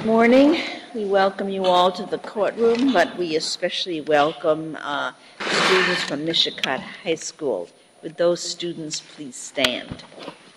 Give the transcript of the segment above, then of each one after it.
Morning. We welcome you all to the courtroom, but we especially welcome students from Mishicot High School. Would those students please stand?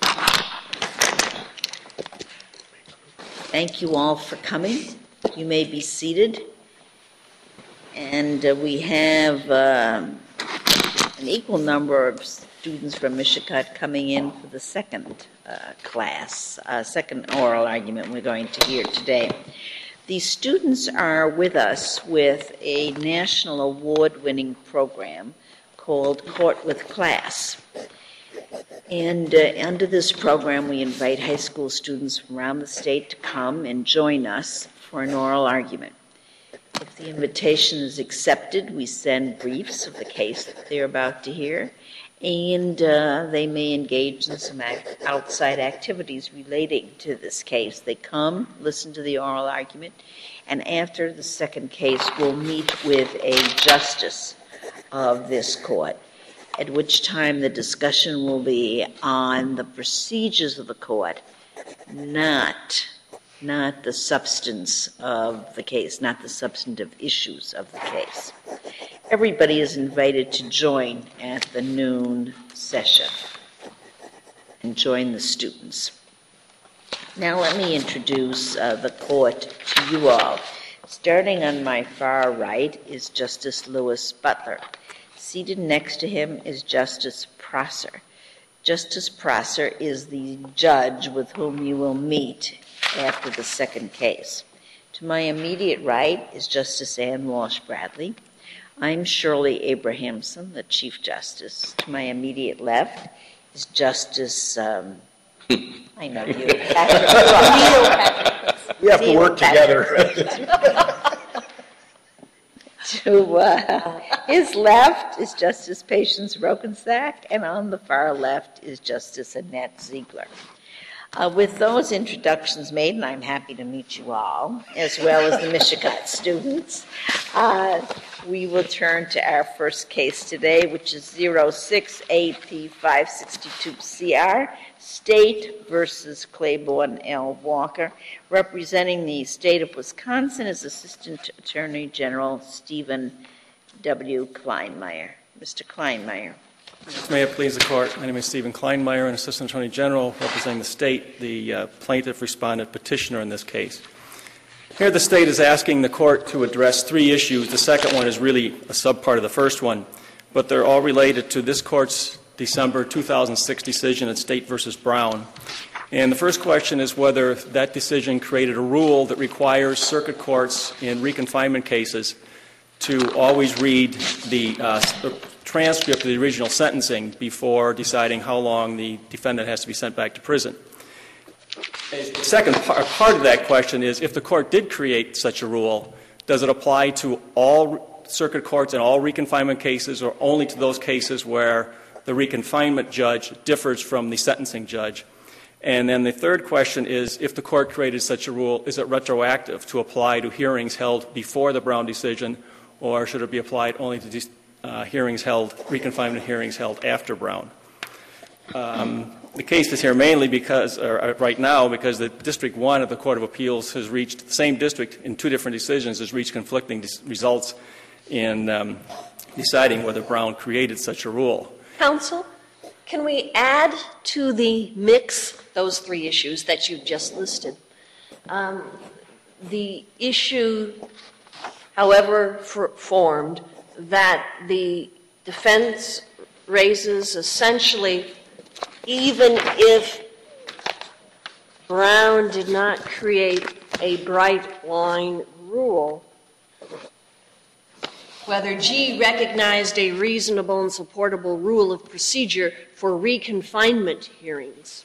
Thank you all for coming. You may be seated. And we have an equal number of students from Mishicot coming in for the second second oral argument we're going to hear today. These students are with us with a national award-winning program called Court with Class. And under this program, we invite high school students from around the state to come and join us for an oral argument. If the invitation is accepted, we send briefs of the case that they're about to hear, and they may engage in some outside activities relating to this case. They come, listen to the oral argument, and after the second case, we'll meet with a justice of this court, at which time the discussion will be on the procedures of the court, not the substance of the case, not the substantive issues of the case. Everybody is invited to join at the noon session and join the students. Now let me introduce the court to you all. Starting on my far right is Justice Louis Butler. Seated next to him is Justice Prosser. Justice Prosser is the judge with whom you will meet after the second case. To my immediate right is Justice Ann Walsh Bradley. I'm Shirley Abrahamson, the Chief Justice. To my immediate left is Justice, I know you, Patrick. We have to work together. To his left is Justice Patience Rokensack, and on the far left is Justice Annette Ziegler. With those introductions made, and I'm happy to meet you all, as well as the Mishicot students, we will turn to our first case today, which is 06AP562CR, State versus Claiborne L. Walker. Representing the state of Wisconsin is Assistant Attorney General Stephen W. Kleinmeyer. Mr. Kleinmeyer. May it please the Court, my name is Stephen Kleinmeyer, an Assistant Attorney General representing the state, the plaintiff, respondent, petitioner in this case. Here the state is asking the Court to address three issues. The second one is really a subpart of the first one, but they're all related to this Court's December 2006 decision at State v. Brown. And the first question is whether that decision created a rule that requires circuit courts in reconfinement cases to always read the transcript of the original sentencing before deciding how long the defendant has to be sent back to prison. The second part of that question is, if the court did create such a rule, does it apply to all circuit courts in all reconfinement cases or only to those cases where the reconfinement judge differs from the sentencing judge? And then the third question is, if the court created such a rule, is it retroactive to apply to hearings held before the Brown decision, or should it be applied only to reconfinement hearings held after Brown? The case is here mainly right now because the District 1 of the Court of Appeals has reached, the same district in two different decisions has reached conflicting results in deciding whether Brown created such a rule. Counsel, can we add to the mix those three issues that you've just listed? The issue, however formed, that the defense raises essentially, even if Brown did not create a bright line rule, whether G recognized a reasonable and supportable rule of procedure for reconfinement hearings,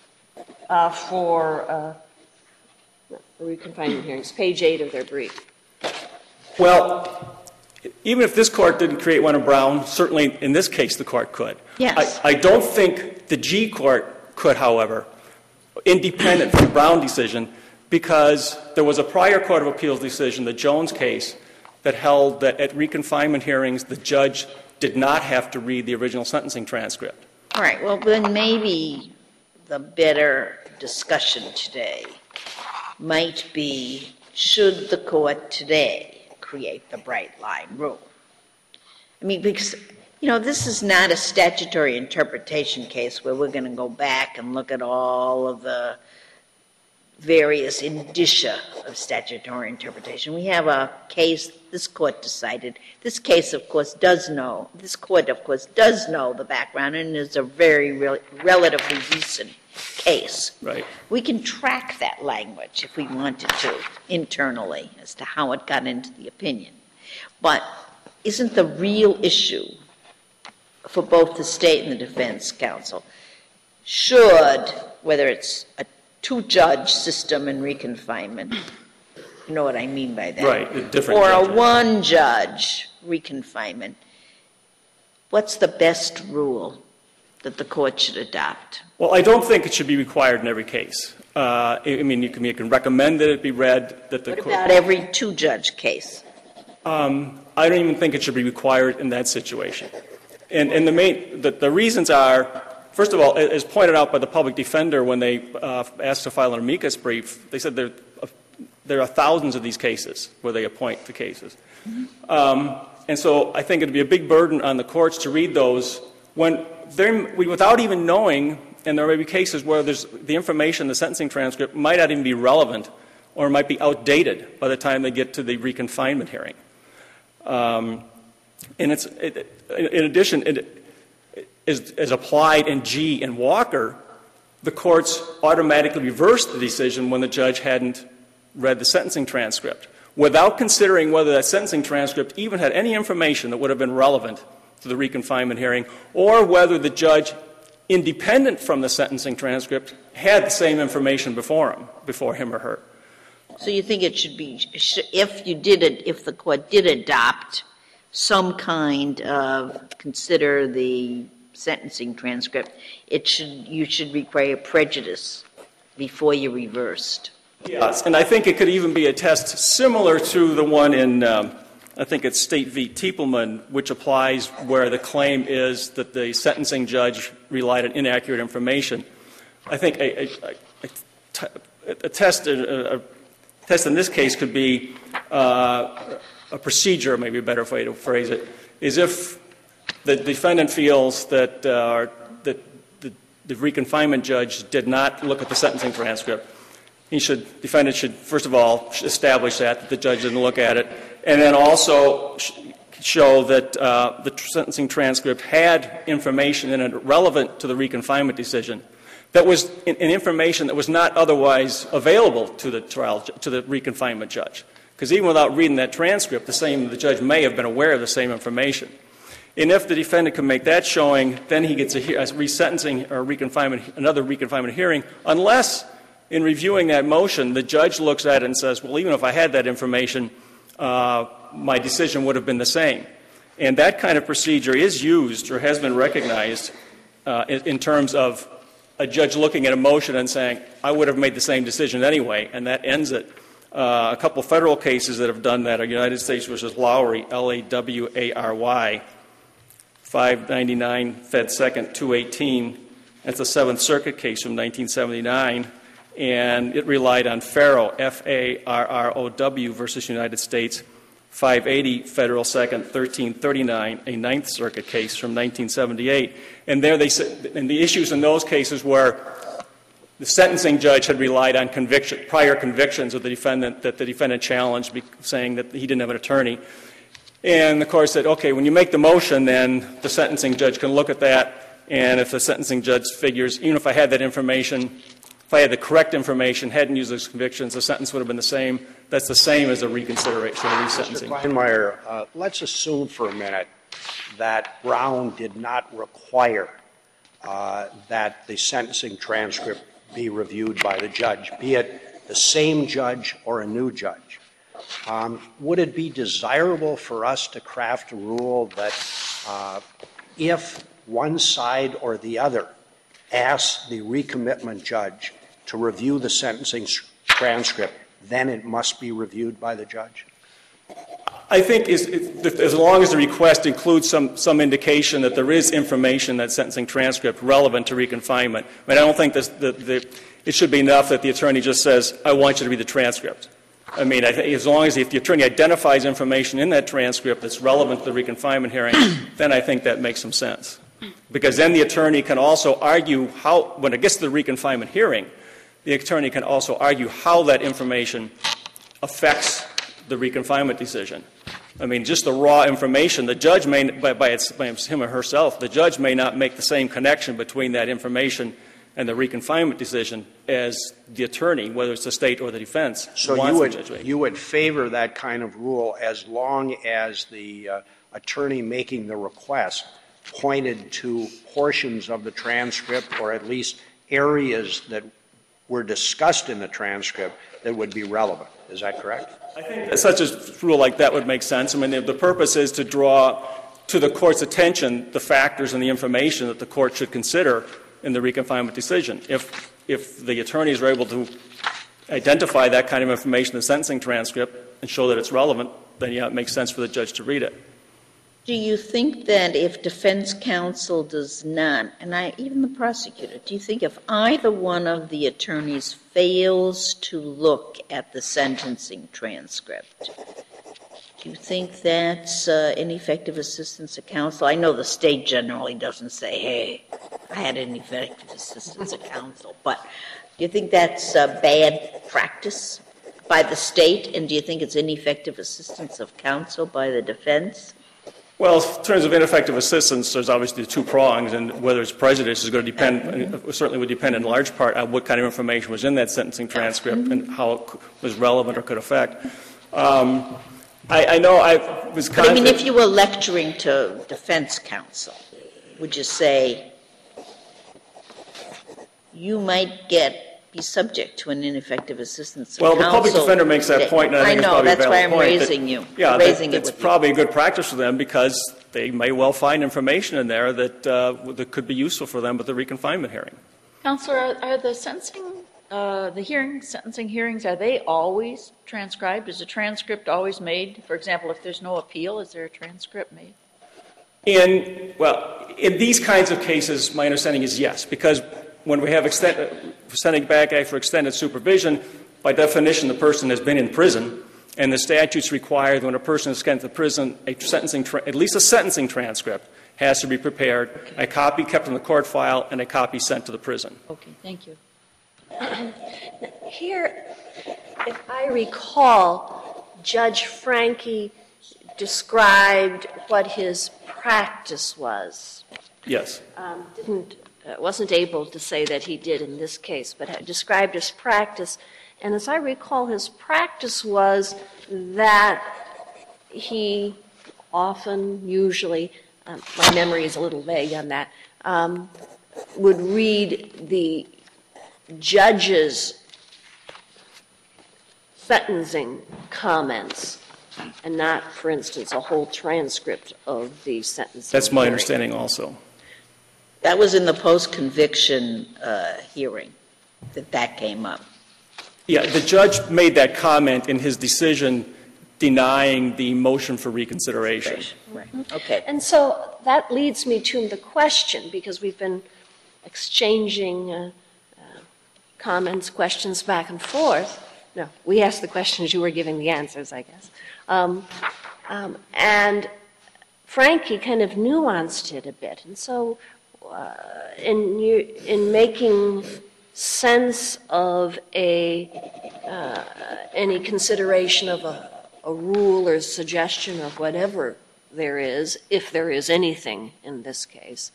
page 8 of their brief. Well, even if this court didn't create one of Brown, certainly in this case the court could. Yes. I don't think the G court could, however, independent from the Brown decision, because there was a prior Court of Appeals decision, the Jones case, that held that at reconfinement hearings the judge did not have to read the original sentencing transcript. All right, well, then maybe the better discussion today might be should the court today create the bright line rule? I mean, because, this is not a statutory interpretation case where we're going to go back and look at all of the various indicia of statutory interpretation. We have a case this court decided. This case, of course, this court, of course, does know the background, and is a very relatively recent case. Right. We can track that language if we wanted to internally as to how it got into the opinion. But isn't the real issue for both the state and the defense counsel, whether it's a two-judge system in reconfinement, you know what I mean by that? Right, a different or judge. a one-judge reconfinement, what's the best rule that the court should adopt? Well, I don't think it should be required in every case. You can recommend that it be read. What about every two-judge case? I don't even think it should be required in that situation. And the reasons are, first of all, as pointed out by the public defender when they asked to file an amicus brief, they said there are thousands of these cases where they appoint the cases. And so I think it would be a big burden on the courts to read those without even knowing, and there may be cases where the information, the sentencing transcript, might not even be relevant or might be outdated by the time they get to the reconfinement hearing. In addition, as applied in G and Walker, the courts automatically reversed the decision when the judge hadn't read the sentencing transcript, without considering whether that sentencing transcript even had any information that would have been relevant to the reconfinement hearing, or whether the judge, independent from the sentencing transcript, had the same information before him or her. So you think it should be, if the court did adopt some kind of consider the sentencing transcript, you should require prejudice before you reversed. Yes, and I think it could even be a test similar to the one in, I think it's State v. Tiepelman, which applies where the claim is that the sentencing judge relied on inaccurate information. I think a test in this case could be a procedure, maybe a better way to phrase it, is if the defendant feels that the reconfinement judge did not look at the sentencing transcript, defendant should, first of all, establish that the judge didn't look at it, and then also show that the sentencing transcript had information in it relevant to the reconfinement decision that was information that was not otherwise available to the reconfinement judge. Because even without reading that transcript, the judge may have been aware of the same information. And if the defendant can make that showing, then he gets a resentencing or another reconfinement hearing, unless in reviewing that motion, the judge looks at it and says, well, even if I had that information, my decision would have been the same. And that kind of procedure is used or has been recognized in terms of a judge looking at a motion and saying, I would have made the same decision anyway, and that ends it. A couple federal cases that have done that are United States v. Lowry, Lawary, 599 Fed 2nd 218. That's a Seventh Circuit case from 1979, and it relied on Farrow, Farrow versus United States, 580 Federal 2nd 1339, a Ninth Circuit case from 1978. And there and the issues in those cases were the sentencing judge had relied on prior convictions of the defendant that the defendant challenged, saying that he didn't have an attorney. And the court said, okay, when you make the motion, then the sentencing judge can look at that, and if the sentencing judge figures, even if I had that information, if I had the correct information, hadn't used those convictions, the sentence would have been the same. That's the same as a reconsideration, a resentencing. Mr. Kleinmeyer, let's assume for a minute that Brown did not require that the sentencing transcript be reviewed by the judge, be it the same judge or a new judge. Would it be desirable for us to craft a rule that if one side or the other asks the recommitment judge to review the sentencing transcript, then it must be reviewed by the judge? I think as long as the request includes some indication that there is information in that sentencing transcript relevant to reconfinement. I don't think it should be enough that the attorney just says, I want you to read the transcript. I mean, I think as long as if the attorney identifies information in that transcript that's relevant to the reconfinement hearing, then I think that makes some sense. Because then the attorney can also argue how, when it gets to the reconfinement hearing, the attorney can also argue how that information affects the reconfinement decision. I mean, just the raw information, the judge may, by him or herself, the judge may not make the same connection between that information and the reconfinement decision as the attorney, whether it's the state or the defense, So wants the judge to make. you would favor that kind of rule as long as the attorney making the request pointed to portions of the transcript or at least areas that were discussed in the transcript that would be relevant. Is that correct? I think that such a rule like that would make sense. I mean, the purpose is to draw to the court's attention the factors and the information that the court should consider in the reconfinement decision. If the attorneys are able to identify that kind of information in the sentencing transcript and show that it's relevant, then yeah, it makes sense for the judge to read it. Do you think that if defense counsel does not, and even the prosecutor, do you think if either one of the attorneys fails to look at the sentencing transcript, do you think that's ineffective assistance of counsel? I know the state generally doesn't say, hey, I had ineffective assistance of counsel, but do you think that's bad practice by the state, and do you think it's ineffective assistance of counsel by the defense? Well, in terms of ineffective assistance, there's obviously two prongs, and whether it's prejudice is going to depend, certainly would depend in large part on what kind of information was in that sentencing transcript and how it was relevant or could affect. I know I was But I mean, if you were lecturing to defense counsel, would you say you might be subject to an ineffective assistance of counsel? Well, the public defender makes that point, and I think it's probably a valid point. I know, that's why I'm raising you. Yeah, raising it's it with probably you. a good practice for them because they may well find information in there that could be useful for them at the reconfinement hearing. Counselor, are the sentencing hearings, are they always transcribed? Is a transcript always made? For example, if there's no appeal, is there a transcript made? In these kinds of cases, my understanding is yes, because when we have sending back for extended supervision, by definition, the person has been in prison, and the statutes require that when a person is sent to prison, at least a sentencing transcript has to be prepared, a copy kept in the court file, and a copy sent to the prison. Okay, thank you. Here, if I recall, Judge Franke described what his practice was. Yes. Wasn't able to say that he did in this case, but described his practice. And as I recall, his practice was that he often, usually, my memory is a little vague on that, would read the judge's sentencing comments and not, for instance, a whole transcript of the sentencing. That's my hearing. understanding also. That was in the post-conviction hearing that came up. Yeah, the judge made that comment in his decision denying the motion for reconsideration. Right. Okay. And so that leads me to the question, because we've been exchanging comments, questions back and forth. No, we asked the questions, you were giving the answers, I guess. And Franke kind of nuanced it a bit. And so in making sense of any consideration of a rule or suggestion of whatever there is, if there is anything in this case,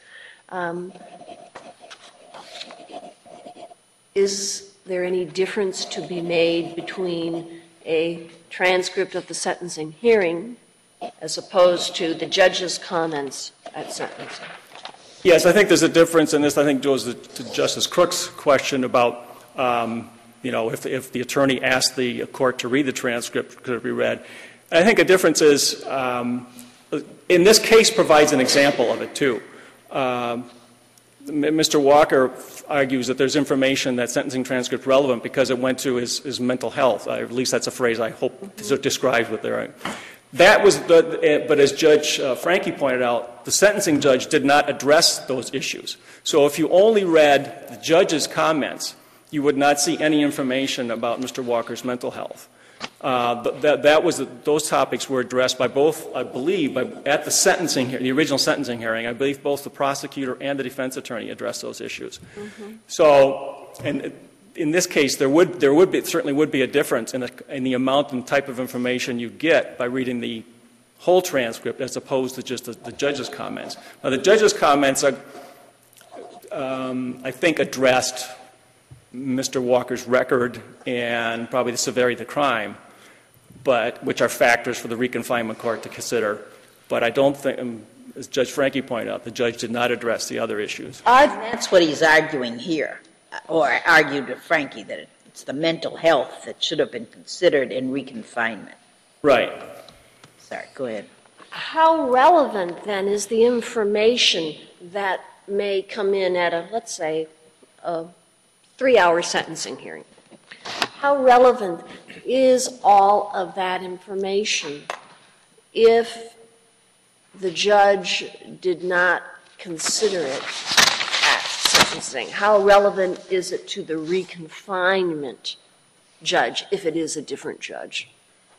is there any difference to be made between a transcript of the sentencing hearing as opposed to the judge's comments at sentencing? Yes, I think there's a difference, and this I think goes to Justice Crook's question about, if the attorney asked the court to read the transcript, could it be read? And I think a difference is, in this case, provides an example of it too. Mr. Walker argues that there's information that sentencing transcript relevant because it went to his mental health. At least that's a phrase I hope describes what they're. That was, but as Judge Franke pointed out, the sentencing judge did not address those issues. So if you only read the judge's comments, you would not see any information about Mr. Walker's mental health. Those topics were addressed by both, I believe, at the sentencing, the original sentencing hearing. I believe both the prosecutor and the defense attorney addressed those issues. So, and in this case, certainly would be a difference in the amount and type of information you get by reading the whole transcript as opposed to just the judge's comments. Now, the judge's comments are, I think, addressed Mr. Walker's record and probably the severity of the crime, which are factors for the reconfinement court to consider. But I don't think, as Judge Franke pointed out, the judge did not address the other issues. That's what he's arguing here, or argued to Franke, that it's the mental health that should have been considered in reconfinement. Right. Sorry, go ahead. How relevant, then, is the information that may come in at let's say, a 3-hour sentencing hearing? How relevant is all of that information if the judge did not consider it at sentencing? How relevant is it to the reconfinement judge if it is a different judge?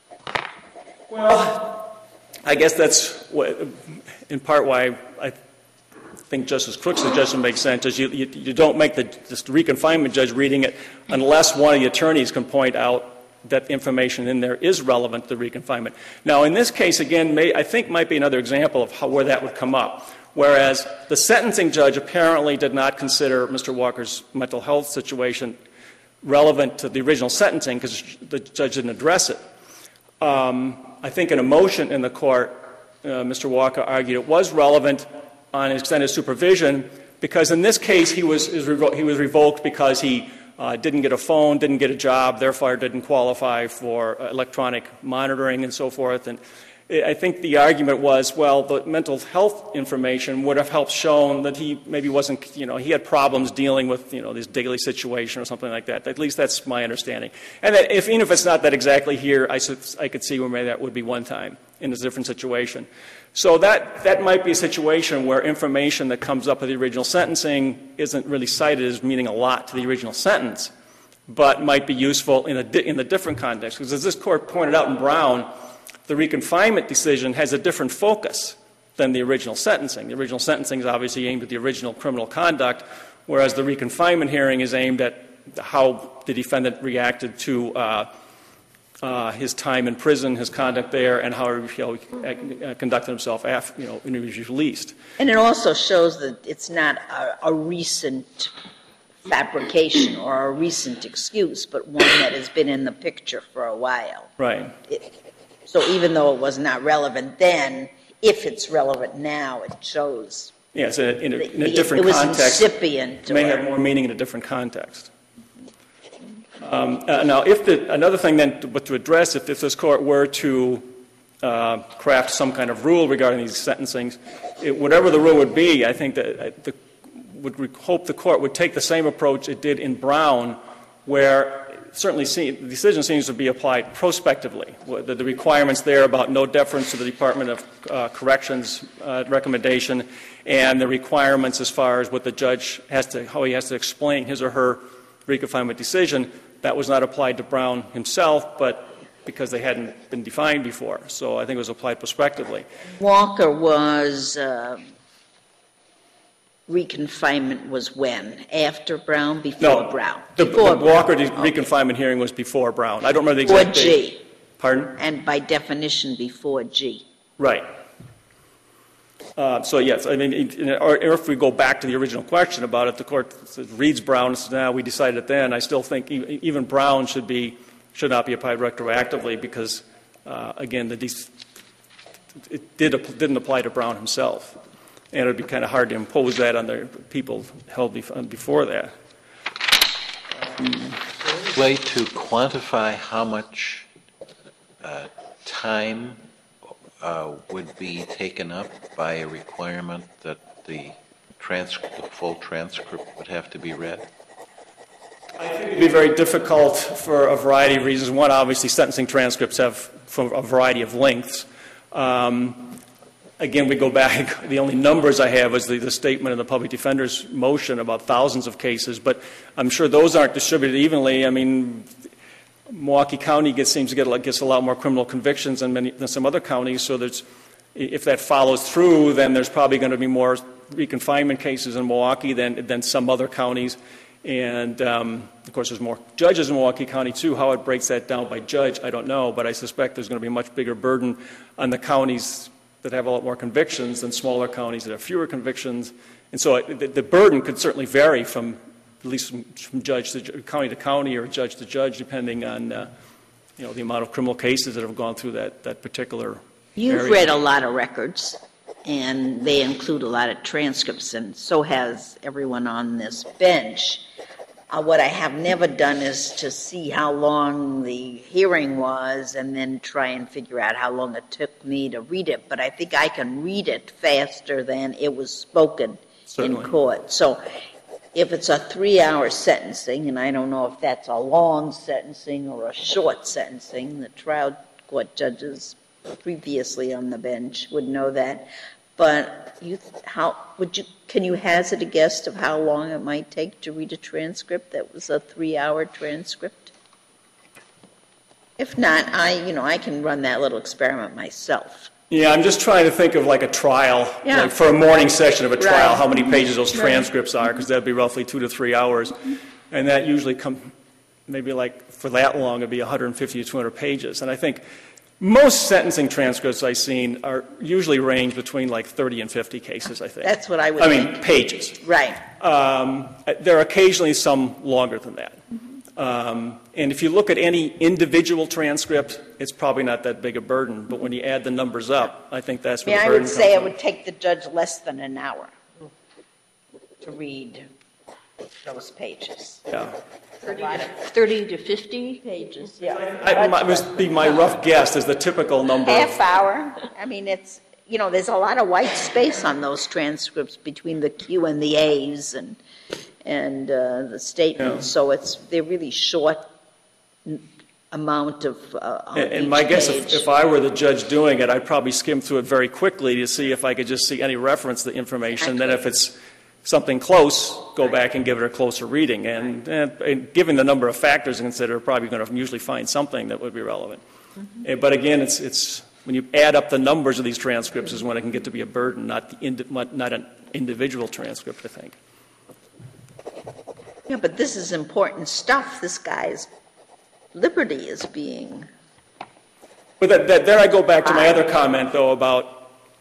Well, I guess that's in part why I think Justice Crook's suggestion makes sense, is you don't make the reconfinement judge reading it unless one of the attorneys can point out that information in there is relevant to the reconfinement. Now, in this case, again, I think might be another example of where that would come up, whereas the sentencing judge apparently did not consider Mr. Walker's mental health situation relevant to the original sentencing because the judge didn't address it. I think in a motion in the court, Mr. Walker argued it was relevant on extended supervision because in this case he was revoked because he didn't get a phone, didn't get a job, therefore didn't qualify for electronic monitoring and so forth. And I think the argument was, well, the mental health information would have helped shown that he maybe wasn't, he had problems dealing with, this daily situation or something like that. At least that's my understanding. And that even if it's not that exactly here, I could see where maybe that would be one time in a different situation. So that might be a situation where information that comes up with the original sentencing isn't really cited as meaning a lot to the original sentence, but might be useful in a different context. Because as this court pointed out in Brown, the reconfinement decision has a different focus than the original sentencing. The original sentencing is obviously aimed at the original criminal conduct, whereas the reconfinement hearing is aimed at how the defendant reacted to his time in prison, his conduct there, and how he conducted himself after, when he was released. And it also shows that it's not a recent fabrication or a recent excuse, but one that has been in the picture for a while. Right. So even though it was not relevant then, if it's relevant now, it shows. Yes, in a different context. It was incipient. It may have more meaning in a different context. Now, another thing then to address, if this court were to craft some kind of rule regarding these sentencings, whatever the rule would be, I think that would hope the court would take the same approach it did in Brown, where certainly the decision seems to be applied prospectively. The requirements there about no deference to the Department of Corrections recommendation, and the requirements as far as what the judge how he has to explain his or her reconfinement decision, that was not applied to Brown himself, but because they hadn't been defined before. So I think it was applied prospectively. Walker was, reconfinement was when? After Brown? Before Brown? The Walker reconfinement hearing was before Brown. I don't remember the exact date. Before G. Pardon? And by definition, before G. Right. So, yes, I mean, or if we go back to the original question about it, the court reads Brown and says, no, we decided it then. I still think even Brown should not be applied retroactively because, again, it didn't apply to Brown himself. And it would be kind of hard to impose that on the people held before that. Way to quantify how much time would be taken up by a requirement that the full transcript would have to be read? I think it would be very difficult for a variety of reasons. One, obviously, sentencing transcripts have a variety of lengths. Again, we go back, the only numbers I have is the statement in the public defender's motion about thousands of cases, but I'm sure those aren't distributed evenly. I mean, Milwaukee County seems to gets a lot more criminal convictions than some other counties, so if that follows through, then there's probably going to be more reconfinement cases in Milwaukee than some other counties. And, of course, there's more judges in Milwaukee County, too. How it breaks that down by judge, I don't know, but I suspect there's going to be a much bigger burden on the counties that have a lot more convictions than smaller counties that have fewer convictions. And so the burden could certainly vary from at least from judge to county to county or judge to judge, depending on the amount of criminal cases that have gone through that particular You've area. read a lot of records, and they include a lot of transcripts, and so has everyone on this bench. What I have never done is to see how long the hearing was and then try and figure out how long it took me to read it. But I think I can read it faster than it was spoken Certainly. in court. So if it's a 3-hour sentencing, and I don't know if that's a long sentencing or a short sentencing, the trial court judges previously on the bench would know that. But can you hazard a guess of how long it might take to read a transcript that was a 3-hour transcript? If not, I can run that little experiment myself. Yeah, I'm just trying to think of like a trial, Yeah. like for a morning session of a trial, Right. how many pages those transcripts are, because that'd be roughly 2 to 3 hours. And that usually maybe like for that long, it'd be 150 to 200 pages. And I think most sentencing transcripts I've seen are usually range between like 30 and 50 cases, I think. That's what I would think. Pages. Right. There are occasionally some longer than that. And if you look at any individual transcript, it's probably not that big a burden. But when you add the numbers up, I think that's where the I burden would say it comes would take the judge less than an hour to read those pages. from. Yeah. 30 to 50? Pages, yeah. It must be my rough guess is the typical number. Half hour. I mean, it's, there's a lot of white space on those transcripts between the Q and the A's and the statements. So they're really short amount of And my each guess, page. if I were the judge doing it, I'd probably skim through it very quickly to see if I could just see any reference to the information. Then if it's something close, go back and give it a closer reading. And given the number of factors to consider, probably going to usually find something that would be relevant. But again, it's when you add up the numbers of these transcripts is when it can get to be a burden, not an individual transcript, I think. Yeah, but this is important stuff. This guy's liberty is being... But there I go back to my other comment, though, about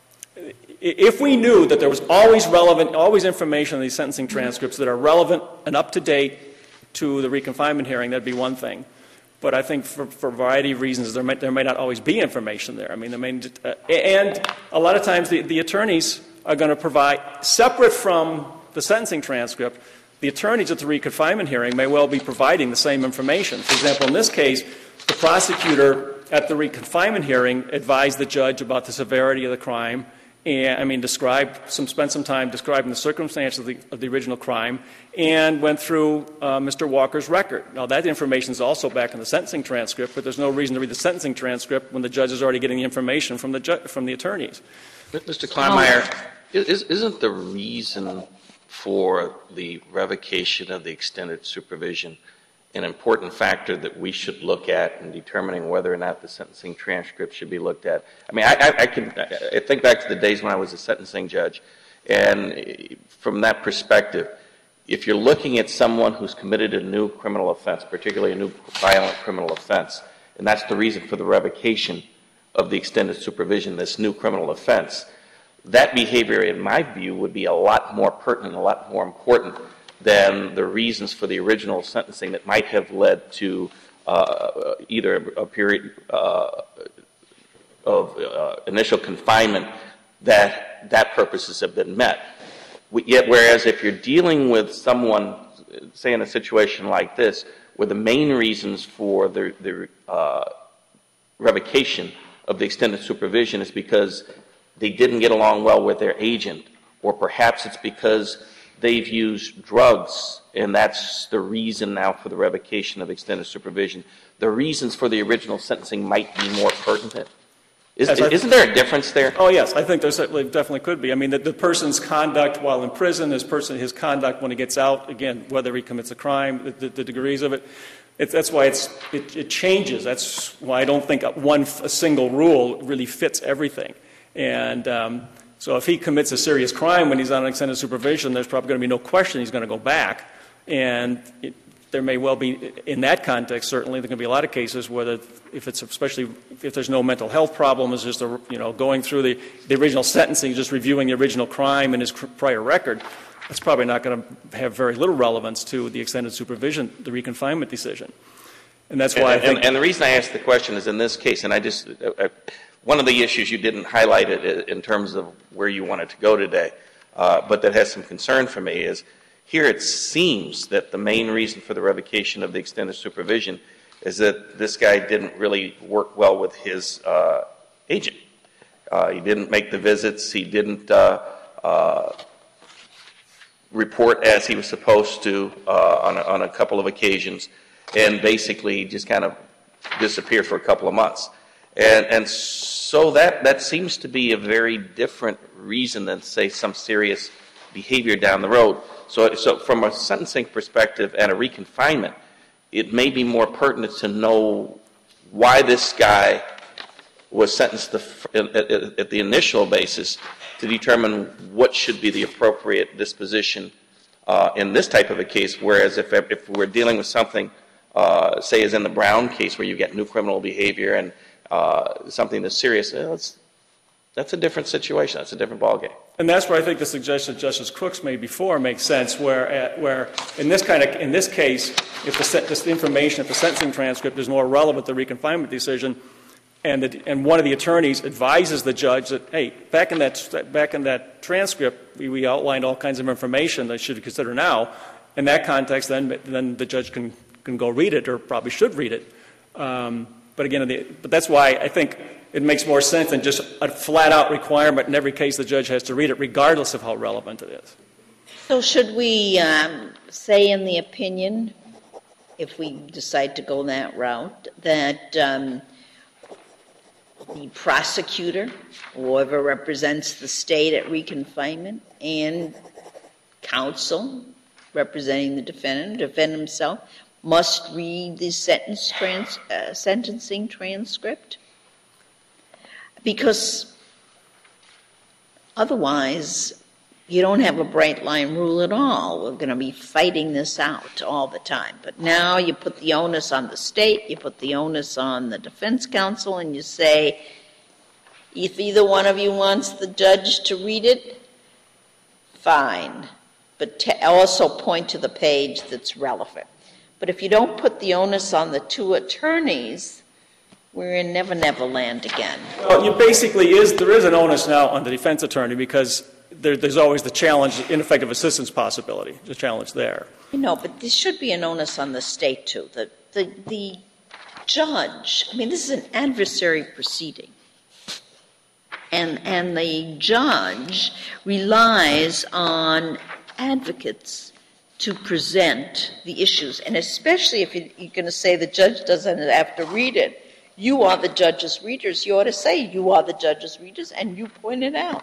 if we knew that there was always information in these sentencing transcripts that are relevant and up to date to the reconfinement hearing, that'd be one thing. But I think for a variety of reasons, there may not always be information there. I mean, and a lot of times the attorneys are going to provide, separate from the sentencing transcript, the attorneys at the reconfinement hearing may well be providing the same information. For example, in this case, the prosecutor at the reconfinement hearing advised the judge about the severity of the crime, and spent some time describing the circumstances of the original crime, and went through Mr. Walker's record. Now, that information is also back in the sentencing transcript, but there's no reason to read the sentencing transcript when the judge is already getting the information from the attorneys. Mr. Kleinmeyer, isn't the reason for the revocation of the extended supervision an important factor that we should look at in determining whether or not the sentencing transcript should be looked at? I mean, I think back to the days when I was a sentencing judge, and from that perspective, if you're looking at someone who's committed a new criminal offense, particularly a new violent criminal offense, and that's the reason for the revocation of the extended supervision, this new criminal offense, that behavior, in my view, would be a lot more pertinent, a lot more important than the reasons for the original sentencing that might have led to either a period of initial confinement that purposes have been met. Yet, whereas if you're dealing with someone, say in a situation like this, where the main reasons for the revocation of the extended supervision is because they didn't get along well with their agent, or perhaps it's because they've used drugs, and that's the reason now for the revocation of extended supervision. The reasons for the original sentencing might be more pertinent. Isn't there a difference there? Oh, yes. I think there definitely could be. I mean, the person's conduct while in prison, his conduct when he gets out, again, whether he commits a crime, the degrees of it, That's why it changes. That's why I don't think a single rule really fits everything. And so if he commits a serious crime when he's on extended supervision, there's probably going to be no question he's going to go back. And there may well be, in that context, certainly, there can be a lot of cases where, especially if there's no mental health problem, it's just going through the original sentencing, just reviewing the original crime and his prior record. That's probably not going to have very little relevance to the extended supervision, the reconfinement decision. And that's why I think... And the reason I asked the question is in this case, and one of the issues you didn't highlight it in terms of where you wanted to go today, but that has some concern for me, is here it seems that the main reason for the revocation of the extended supervision is that this guy didn't really work well with his agent. He didn't make the visits. He didn't report as he was supposed to on a couple of occasions, and basically just kind of disappeared for a couple of months. And so that seems to be a very different reason than, say, some serious behavior down the road. So from a sentencing perspective and a reconfinement, it may be more pertinent to know why this guy was sentenced at the initial basis to determine what should be the appropriate disposition in this type of a case, whereas if we're dealing with something, say as in the Brown case where you get new criminal behavior and something that's serious, that's a different situation. That's a different ballgame. And that's where I think the suggestion Justice Crooks made before makes sense, where in this case, if the information, if the sentencing transcript is more relevant to the reconfinement decision, and one of the attorneys advises the judge that, hey, back in that transcript, we outlined all kinds of information that you should consider now. In that context, then the judge can go read it, or probably should read it. But that's why I think it makes more sense than just a flat-out requirement in every case the judge has to read it, regardless of how relevant it is. So should we say in the opinion, if we decide to go that route, that the prosecutor, whoever represents the state at reconfinement, and counsel representing the defendant himself, must read the sentencing transcript? Because otherwise, you don't have a bright line rule at all. We're going to be fighting this out all the time. But now you put the onus on the state, you put the onus on the defense counsel, and you say, if either one of you wants the judge to read it, fine. But also point to the page that's relevant. But if you don't put the onus on the two attorneys, we're in Never Never Land again. Well, there is an onus now on the defense attorney, because there's always the challenge, ineffective assistance possibility, the challenge there. But there should be an onus on the state, too. The judge, this is an adversary proceeding. And the judge relies on advocates to present the issues. And especially if you're going to say the judge doesn't have to read it, you are the judge's readers. You ought to say you are the judge's readers, and you point it out.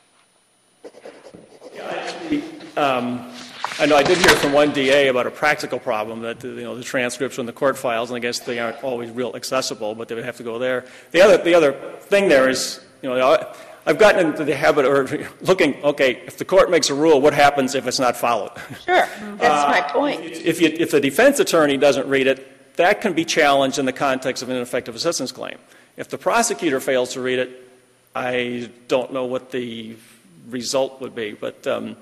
I know I did hear from one DA about a practical problem that the transcripts from the court files, and I guess they aren't always real accessible, but they would have to go there. The other thing there is, I've gotten into the habit of looking, okay, if the court makes a rule, what happens if it's not followed? Sure, that's my point. If the defense attorney doesn't read it, that can be challenged in the context of an ineffective assistance claim. If the prosecutor fails to read it, I don't know what the result would be. But the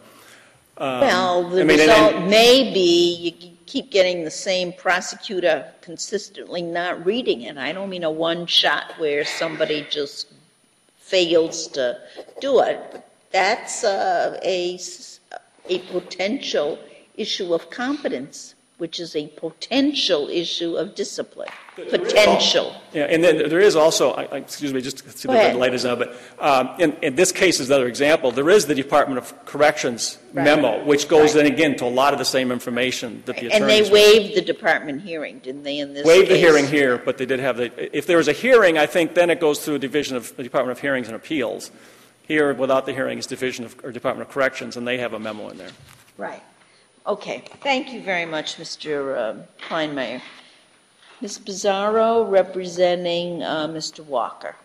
result may be you keep getting the same prosecutor consistently not reading it. I don't mean a one shot where somebody just fails to do it. But that's a potential issue of competence, which is a potential issue of discipline. Potential. Yeah, and then there is also, excuse me, just to see the light is on, but in this case is another example. There is the Department of Corrections memo, which goes in again to a lot of the same information that the attorneys. And they waived the department hearing, didn't they? In this waived case? The hearing here, but they did have if there was a hearing, I think then it goes through the Department of Hearings and Appeals. Here, without the hearing, is Department of Corrections, and they have a memo in there. Right. Okay. Thank you very much, Mr. Kleinmeyer. Ms. Pizarro representing Mr. Walker.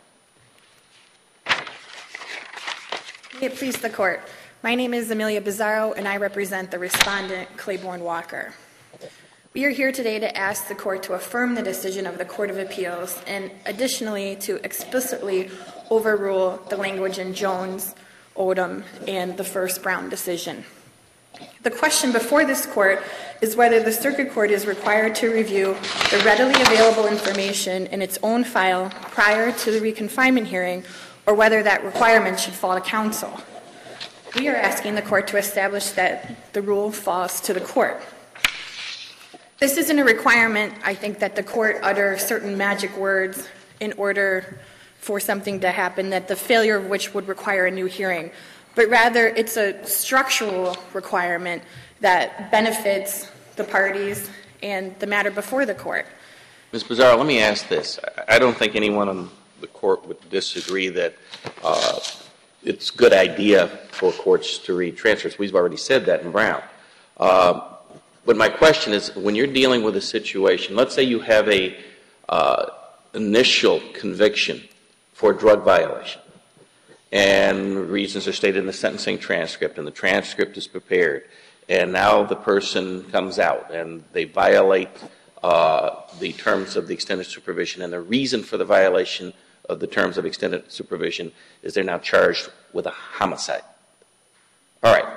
May it please the court. My name is Amelia Bizarro, and I represent the respondent, Claiborne Walker. We are here today to ask the court to affirm the decision of the Court of Appeals and additionally to explicitly overrule the language in Jones, Odom, and the first Brown decision. The question before this court is whether the circuit court is required to review the readily available information in its own file prior to the reconfinement hearing, or whether that requirement should fall to counsel. We are asking the court to establish that the rule falls to the court. This isn't a requirement, I think, that the court utter certain magic words in order for something to happen, that the failure of which would require a new hearing, but rather it's a structural requirement that benefits the parties and the matter before the court. Ms. Pizarro, let me ask this. I don't think anyone on the court would disagree that it's a good idea for courts to read transcripts. We've already said that in Brown. But my question is, when you're dealing with a situation, let's say you have a initial conviction for a drug violation, and reasons are stated in the sentencing transcript, and the transcript is prepared, and now the person comes out and they violate the terms of the extended supervision, and the reason for the violation of the terms of extended supervision is they're now charged with a homicide. All right.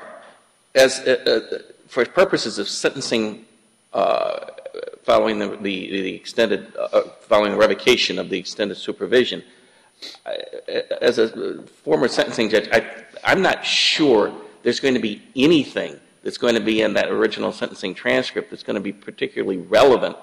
For purposes of sentencing following the extended, following the revocation of the extended supervision, as a former sentencing judge, I'm not sure there's going to be anything that's going to be in that original sentencing transcript that's going to be particularly relevant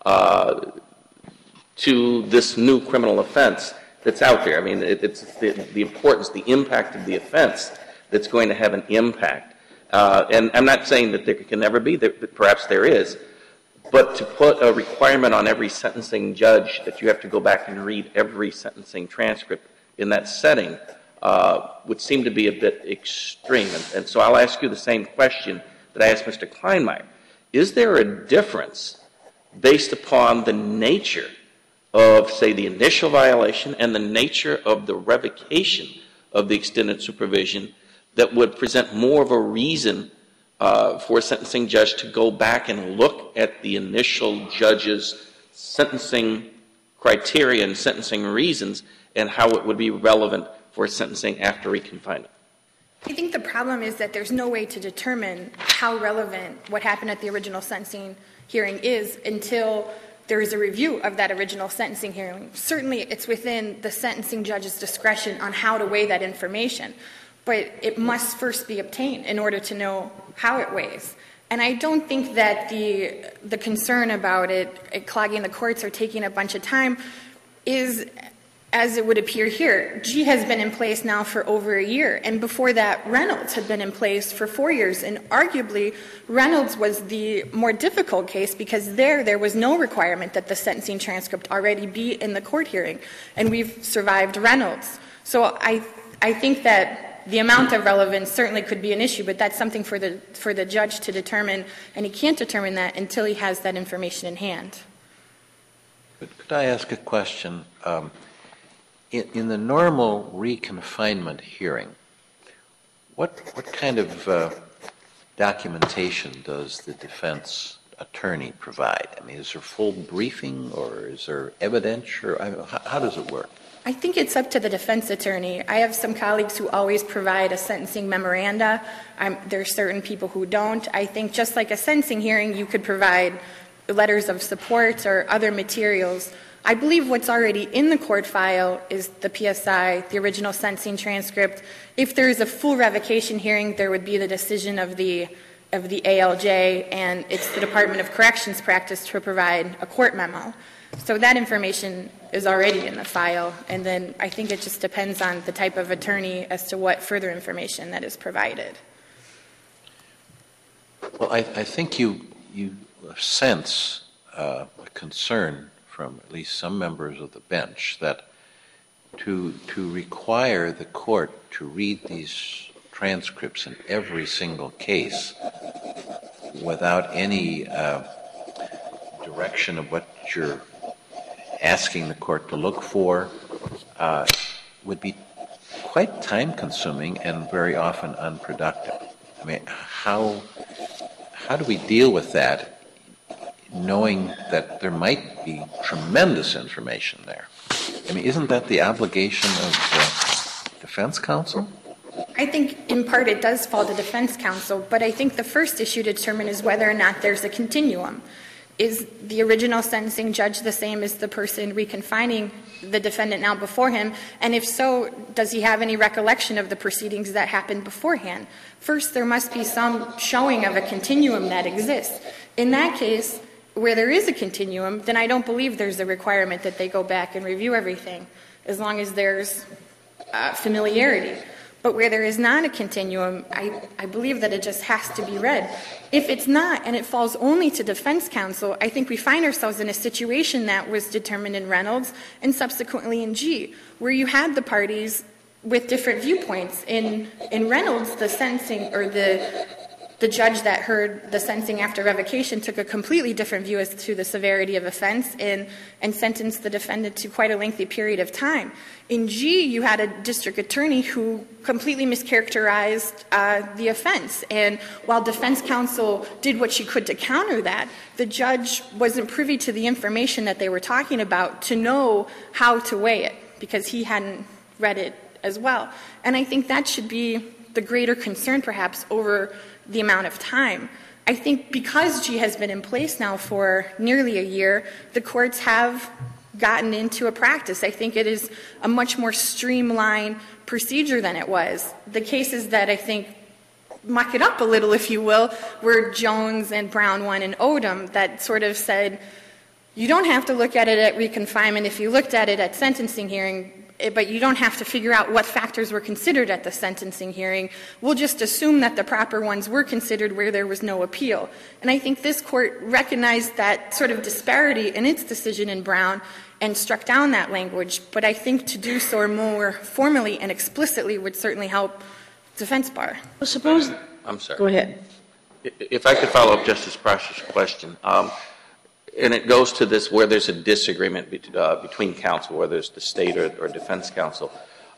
to this new criminal offense that's out there. I mean, it's the importance, the impact of the offense that's going to have an impact. And I'm not saying that there can never be, perhaps there is, but to put a requirement on every sentencing judge that you have to go back and read every sentencing transcript in that setting would seem to be a bit extreme. And so I'll ask you the same question that I asked Mr. Kleinmeyer. Is there a difference based upon the nature of, say, the initial violation and the nature of the revocation of the extended supervision that would present more of a reason for a sentencing judge to go back and look at the initial judge's sentencing criteria and sentencing reasons and how it would be relevant for sentencing after reconfinement? I think the problem is that there's no way to determine how relevant what happened at the original sentencing hearing is until there is a review of that original sentencing hearing. Certainly, it's within the sentencing judge's discretion on how to weigh that information, but it must first be obtained in order to know how it weighs. And I don't think that the concern about it clogging the courts or taking a bunch of time is as it would appear here. G has been in place now for over a year, and before that, Reynolds had been in place for 4 years. And arguably, Reynolds was the more difficult case because there was no requirement that the sentencing transcript already be in the court hearing, and we've survived Reynolds. So I think that the amount of relevance certainly could be an issue, but that's something for the judge to determine, and he can't determine that until he has that information in hand. But could I ask a question? In the normal reconfinement hearing, what kind of documentation does the defense attorney provide? I mean, is there full briefing, or is there evidence, or how does it work? I think it's up to the defense attorney. I have some colleagues who always provide a sentencing memoranda. There are certain people who don't. I think just like a sentencing hearing, you could provide letters of support or other materials. I believe what's already in the court file is the PSI, the original sentencing transcript. If there is a full revocation hearing, there would be the decision of the ALJ, and it's the Department of Corrections practice to provide a court memo. So that information is already in the file, and then I think it just depends on the type of attorney as to what further information that is provided. Well, I think you sense a concern from at least some members of the bench that to require the court to read these transcripts in every single case without any direction of what that you're asking the court to look for would be quite time-consuming and very often unproductive. I mean, how do we deal with that, knowing that there might be tremendous information there? I mean, isn't that the obligation of the defense counsel? I think in part it does fall to defense counsel, but I think the first issue to determine is whether or not there's a continuum. Is the original sentencing judge the same as the person reconfining the defendant now before him? And if so, does he have any recollection of the proceedings that happened beforehand? First, there must be some showing of a continuum that exists. In that case, where there is a continuum, then I don't believe there's a requirement that they go back and review everything, as long as there's familiarity. But where there is not a continuum, I believe that it just has to be read. If it's not, and it falls only to defense counsel, I think we find ourselves in a situation that was determined in Reynolds and subsequently in G, where you had the parties with different viewpoints. In Reynolds, the sentencing, or the judge that heard the sentencing after revocation took a completely different view as to the severity of offense and sentenced the defendant to quite a lengthy period of time. In G, you had a district attorney who completely mischaracterized the offense. And while defense counsel did what she could to counter that, the judge wasn't privy to the information that they were talking about to know how to weigh it, because he hadn't read it as well. And I think that should be the greater concern, perhaps, over the amount of time. I think because G has been in place now for nearly a year, the courts have gotten into a practice. I think it is a much more streamlined procedure than it was. The cases that I think muck it up a little, if you will, were Jones and Brown 1 and Odom, that sort of said, you don't have to look at it at reconfinement if you looked at it at sentencing hearing, but you don't have to figure out what factors were considered at the sentencing hearing. We'll just assume that the proper ones were considered where there was no appeal. And I think this court recognized that sort of disparity in its decision in Brown and struck down that language. But I think to do so more formally and explicitly would certainly help defense bar. Well, suppose. I'm sorry. Go ahead. If I could follow up Justice Prash's question, and it goes to this where there's a disagreement between counsel, whether it's the state or defense counsel.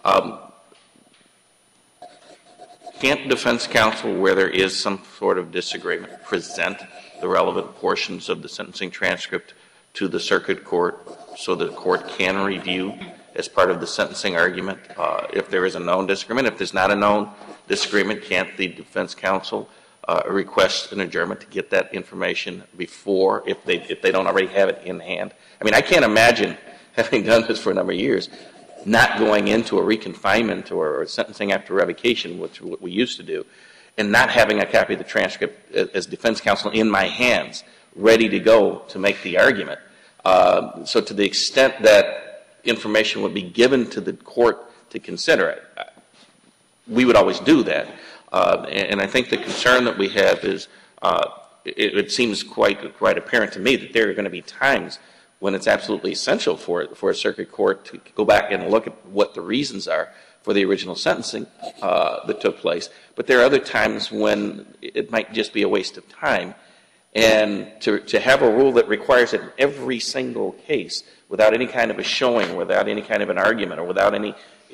Can't defense counsel, where there is some sort of disagreement, present the relevant portions of the sentencing transcript to the circuit court so the court can review as part of the sentencing argument if there is a known disagreement? If there's not a known disagreement, can't the defense counsel request an adjournment to get that information before, if they don't already have it in hand? I mean, I can't imagine, having done this for a number of years, not going into a reconfinement or sentencing after revocation, which we used to do, and not having a copy of the transcript as defense counsel in my hands, ready to go to make the argument. So to the extent that information would be given to the court to consider it, we would always do that. And I think the concern that we have is it seems quite apparent to me that there are going to be times when it's absolutely essential for a circuit court to go back and look at what the reasons are for the original sentencing that took place. But there are other times when it might just be a waste of time. And to have a rule that requires it in every single case without any kind of a showing, without any kind of an argument, or without any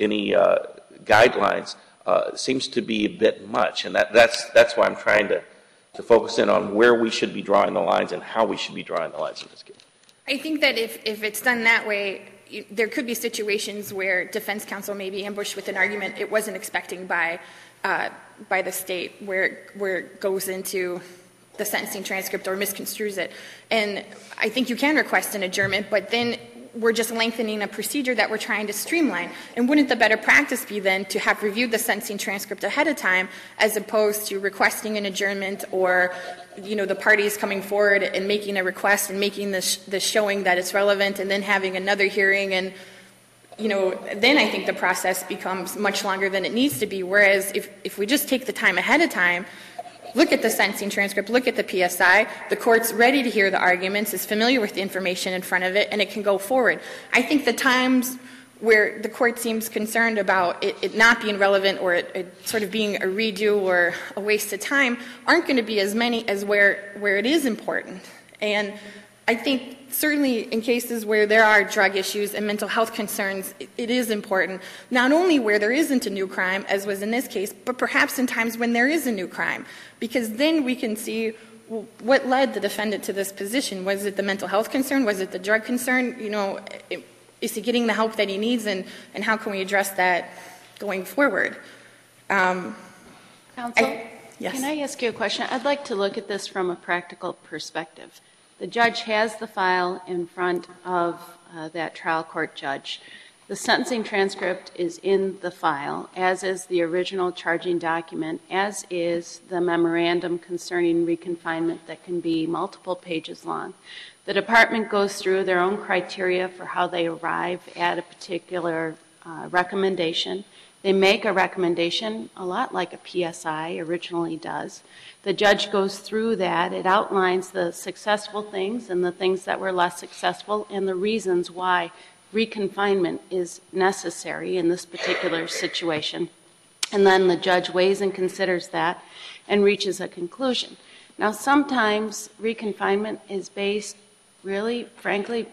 guidelines seems to be a bit much. And that's why I'm trying to focus in on where we should be drawing the lines and how we should be drawing the lines in this case. I think that if it's done that way, there could be situations where defense counsel may be ambushed with an argument it wasn't expecting by the state, where it goes into the sentencing transcript or misconstrues it. And I think you can request an adjournment, but then we're just lengthening a procedure that we're trying to streamline. And wouldn't the better practice be then to have reviewed the sentencing transcript ahead of time, as opposed to requesting an adjournment, or, the parties coming forward and making a request and making the showing that it's relevant, and then having another hearing, and then I think the process becomes much longer than it needs to be. Whereas if we just take the time ahead of time, look at the sentencing transcript, look at the PSI, the court's ready to hear the arguments, is familiar with the information in front of it, and it can go forward. I think the times where the court seems concerned about it not being relevant, or it sort of being a redo or a waste of time, aren't going to be as many as where it is important. And I think certainly in cases where there are drug issues and mental health concerns, it is important, not only where there isn't a new crime, as was in this case, but perhaps in times when there is a new crime, because then we can see what led the defendant to this position. Was it the mental health concern? Was it the drug concern? You know, is he getting the help that he needs, and how can we address that going forward? Counsel, yes. Can I ask you a question? I'd like to look at this from a practical perspective. The judge has the file in front of that trial court judge. The sentencing transcript is in the file, as is the original charging document, as is the memorandum concerning reconfinement that can be multiple pages long. The department goes through their own criteria for how they arrive at a particular recommendation. They make a recommendation a lot like a PSI originally does. The judge goes through that. It outlines the successful things and the things that were less successful and the reasons why reconfinement is necessary in this particular situation. And then the judge weighs and considers that and reaches a conclusion. Now, sometimes reconfinement is based really, frankly,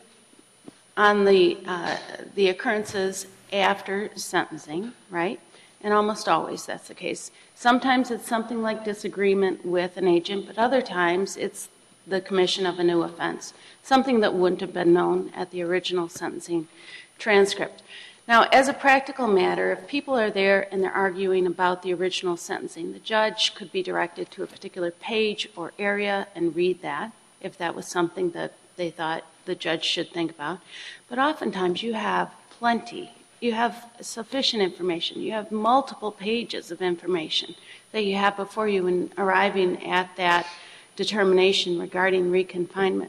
on the occurrences after sentencing, right? And almost always that's the case. Sometimes it's something like disagreement with an agent, but other times it's the commission of a new offense, something that wouldn't have been known at the original sentencing transcript. Now, as a practical matter, if people are there and they're arguing about the original sentencing, the judge could be directed to a particular page or area and read that, if that was something that they thought the judge should think about. But oftentimes you have plenty. You have sufficient information. You have multiple pages of information that you have before you in arriving at that determination regarding reconfinement.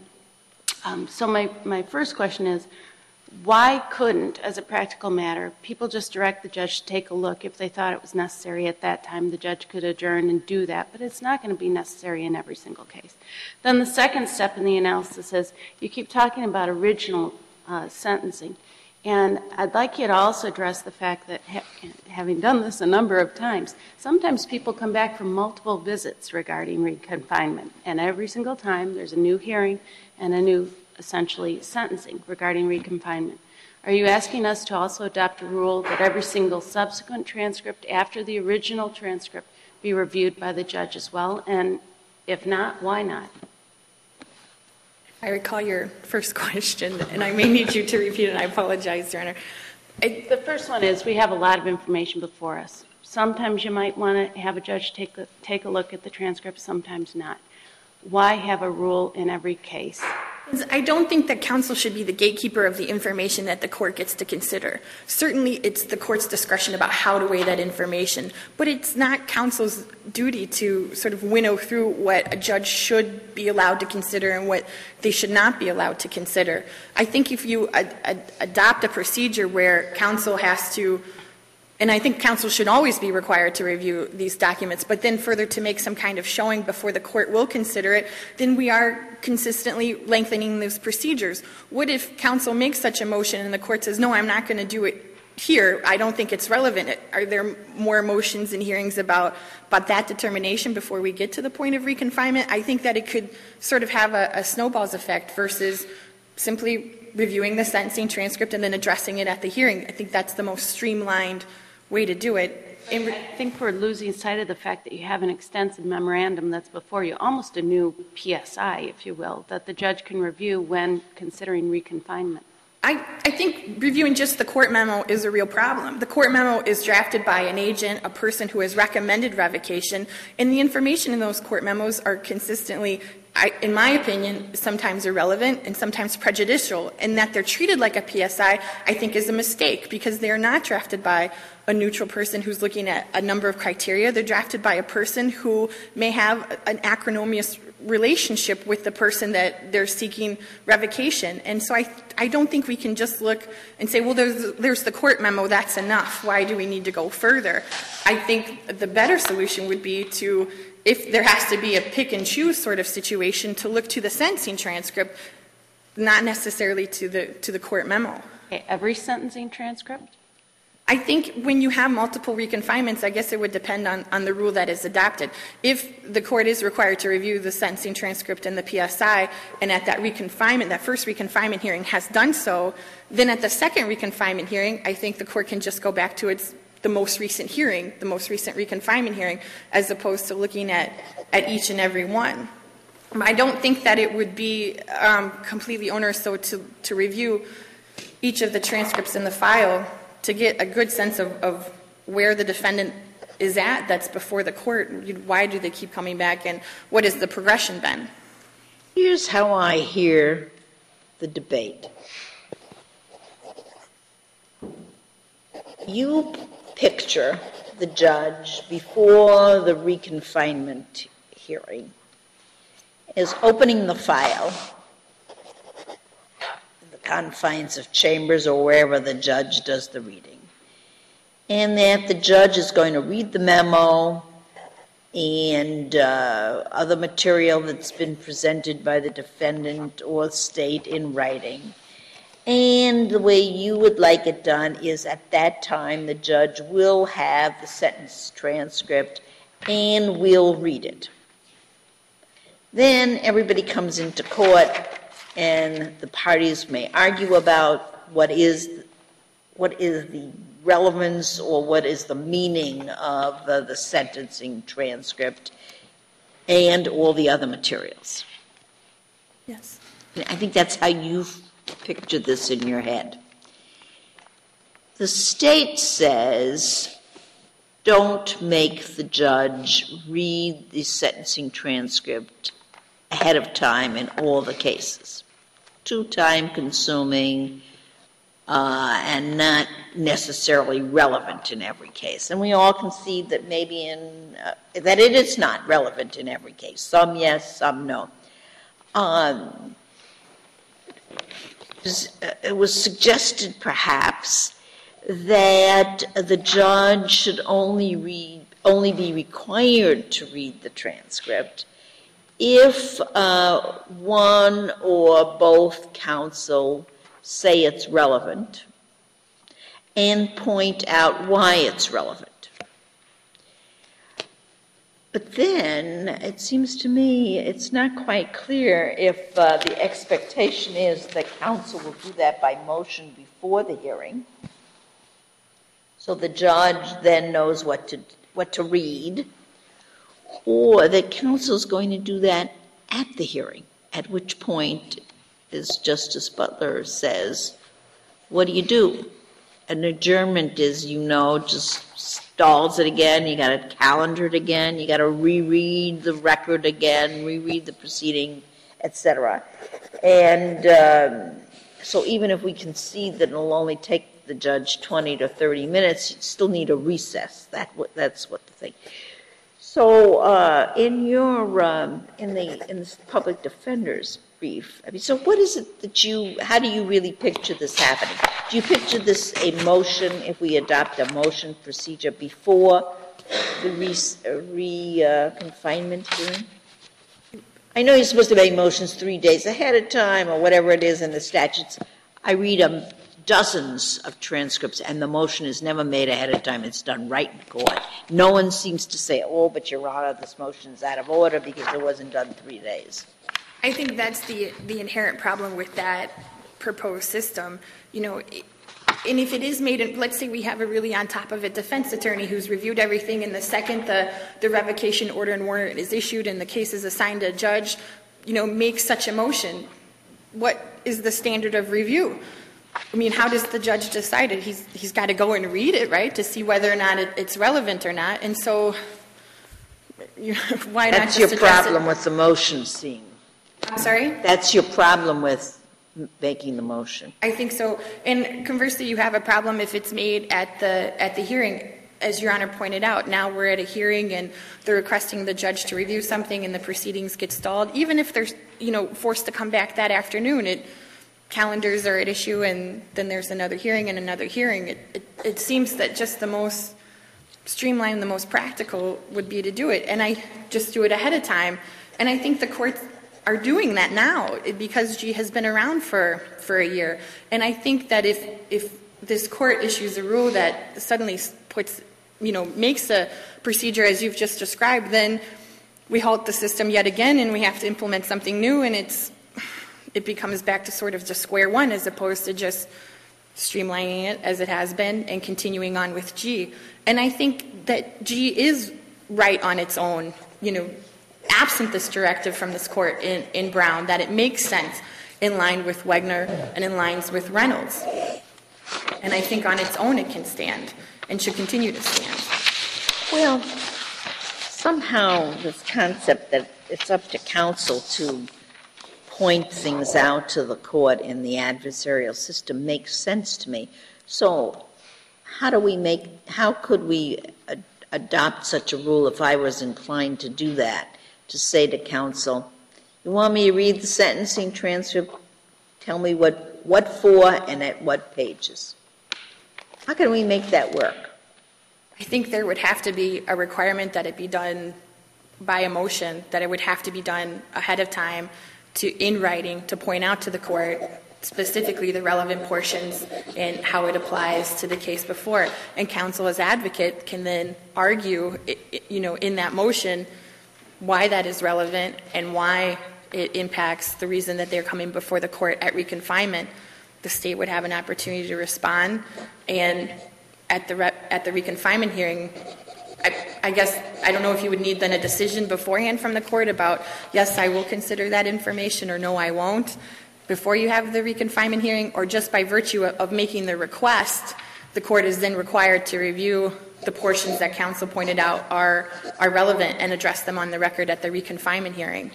So my first question is, why couldn't, as a practical matter, people just direct the judge to take a look? If they thought it was necessary at that time, the judge could adjourn and do that, but it's not going to be necessary in every single case. Then the second step in the analysis is, you keep talking about original sentencing. And I'd like you to also address the fact that, having done this a number of times, sometimes people come back from multiple visits regarding reconfinement. And every single time there's a new hearing and a new, essentially, sentencing regarding reconfinement. Are you asking us to also adopt a rule that every single subsequent transcript after the original transcript be reviewed by the judge as well? And if not, why not? I recall your first question, and I may need you to repeat it. I apologize, Your Honor. The first one is, we have a lot of information before us. Sometimes you might want to have a judge take a look at the transcript, sometimes not. Why have a rule in every case? I don't think that counsel should be the gatekeeper of the information that the court gets to consider. Certainly, it's the court's discretion about how to weigh that information, but it's not counsel's duty to sort of winnow through what a judge should be allowed to consider and what they should not be allowed to consider. I think if you adopt a procedure where counsel has to, and I think counsel should always be required to review these documents, but then further to make some kind of showing before the court will consider it, then we are consistently lengthening those procedures. What if counsel makes such a motion and the court says, no, I'm not going to do it here, I don't think it's relevant? Are there more motions and hearings about that determination before we get to the point of reconfinement? I think that it could sort of have a snowball's effect versus simply reviewing the sentencing transcript and then addressing it at the hearing. I think that's the most streamlined way to do it. I think we're losing sight of the fact that you have an extensive memorandum that's before you, almost a new PSI, if you will, that the judge can review when considering reconfinement. I think reviewing just the court memo is a real problem. The court memo is drafted by an agent, a person who has recommended revocation, and the information in those court memos are consistently, in my opinion, sometimes irrelevant and sometimes prejudicial. And that they're treated like a PSI, I think, is a mistake because they are not drafted by a neutral person who's looking at a number of criteria. They're drafted by a person who may have an acrimonious relationship with the person that they're seeking revocation. And so I don't think we can just look and say, well, there's the court memo, that's enough. Why do we need to go further? I think the better solution would be to, if there has to be a pick and choose sort of situation, to look to the sentencing transcript, not necessarily to the court memo. Okay, every sentencing transcript? I think when you have multiple reconfinements, I guess it would depend on the rule that is adopted. If the court is required to review the sentencing transcript and the PSI, and at that reconfinement, that first reconfinement hearing has done so, then at the second reconfinement hearing, I think the court can just go back to the most recent hearing, the most recent reconfinement hearing, as opposed to looking at each and every one. I don't think that it would be completely onerous, though, to review each of the transcripts in the file to get a good sense of where the defendant is at that's before the court. Why do they keep coming back, and what has the progression been? Here's how I hear the debate. You picture the judge before the reconfinement hearing is opening the file in the confines of chambers or wherever the judge does the reading, and that the judge is going to read the memo and other material that's been presented by the defendant or state in writing. And the way you would like it done is at that time the judge will have the sentence transcript and will read it. Then everybody comes into court and the parties may argue about what is the relevance or what is the meaning of the sentencing transcript and all the other materials. Yes. I think that's how you've pictured this in your head. The state says, don't make the judge read the sentencing transcript ahead of time in all the cases. Too time-consuming and not necessarily relevant in every case. And we all concede that maybe that it is not relevant in every case. Some yes, some no. It was suggested, perhaps, that the judge should only be required to read the transcript if one or both counsel say it's relevant and point out why it's relevant. But then, it seems to me, it's not quite clear if the expectation is that counsel will do that by motion before the hearing, so the judge then knows what to read, or that counsel is going to do that at the hearing, at which point, as Justice Butler says, what do? An adjournment is, just stalls it again, you got to calendar it again, you got to reread the record again, reread the proceeding, etc. And so even if we concede that it'll only take the judge 20 to 30 minutes, you still need a recess. That's what the thing. So in the public defender's brief, so what is it that how do you really picture this happening? Do you picture this a motion, if we adopt a motion procedure before the confinement hearing? I know you're supposed to make motions 3 days ahead of time or whatever it is in the statutes. I read dozens of transcripts and the motion is never made ahead of time. It's done right in court. No one seems to say, but Your Honor, this motion's out of order because it wasn't done 3 days. I think that's the inherent problem with that proposed system. And if it is made, let's say we have a really on top of it defense attorney who's reviewed everything, and the second the revocation order and warrant is issued and the case is assigned to a judge, makes such a motion, what is the standard of review? I mean, how does the judge decide it? He's got to go and read it, right, to see whether or not it's relevant or not. And so, why not just address it? That's your problem with the motion scene. I'm sorry? That's your problem with making the motion. I think so. And conversely, you have a problem if it's made at the hearing. As Your Honor pointed out, now we're at a hearing and they're requesting the judge to review something and the proceedings get stalled. Even if they're, forced to come back that afternoon, calendars are at issue and then there's another hearing and another hearing. It seems that just the most streamlined, the most practical would be to do it. And I just do it ahead of time. And I think the courts are doing that now because G has been around for a year. And I think that if this court issues a rule that suddenly puts, makes a procedure as you've just described, then we halt the system yet again and we have to implement something new, and it becomes back to sort of just square one as opposed to just streamlining it as it has been and continuing on with G. And I think that G is right on its own, absent this directive from this court in Brown, that it makes sense in line with Wegner and in lines with Reynolds. And I think on its own it can stand and should continue to stand. Well, somehow this concept that it's up to counsel to point things out to the court in the adversarial system makes sense to me. So how could we adopt such a rule if I was inclined to do that, to say to counsel, you want me to read the sentencing transcript, tell me what for and at what pages? How can we make that work? I think there would have to be a requirement that it be done by a motion, that it would have to be done ahead of time in writing to point out to the court specifically the relevant portions and how it applies to the case before. And counsel as advocate can then argue, in that motion why that is relevant and why it impacts the reason that they're coming before the court at reconfinement. The state would have an opportunity to respond, and at the reconfinement hearing, I guess, I don't know if you would need then a decision beforehand from the court about, yes, I will consider that information, or no, I won't, before you have the reconfinement hearing, or just by virtue of making the request, the court is then required to review the portions that counsel pointed out are relevant and address them on the record at the reconfinement hearing.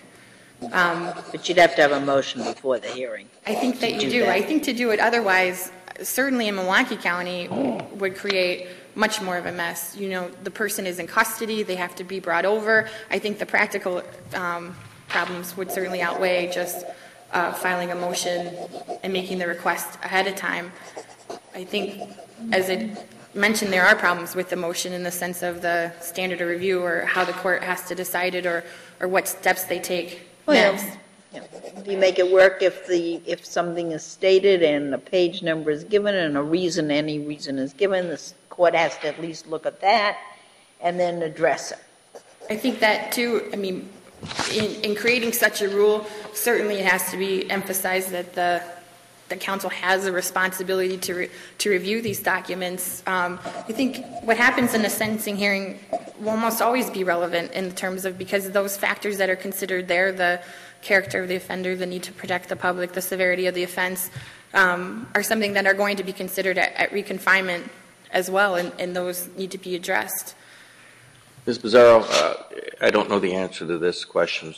But you'd have to have a motion before the hearing. I think that you do. I think to do it otherwise, certainly in Milwaukee County, would create much more of a mess. The person is in custody. They have to be brought over. I think the practical problems would certainly outweigh just filing a motion and making the request ahead of time. I think, as I mentioned, there are problems with the motion in the sense of the standard of review or how the court has to decide it or what steps they take. Well, do you make it work if something is stated and a page number is given and any reason is given, the court has to at least look at that and then address it? I think that too, in creating such a rule, certainly it has to be emphasized that the counsel has a responsibility to review these documents. I think what happens in a sentencing hearing will almost always be relevant in terms of, because those factors that are considered there, the character of the offender, the need to protect the public, the severity of the offense, are something that are going to be considered at reconfinement as well, and those need to be addressed. Ms. Bizzarro, I don't know the answer to this question.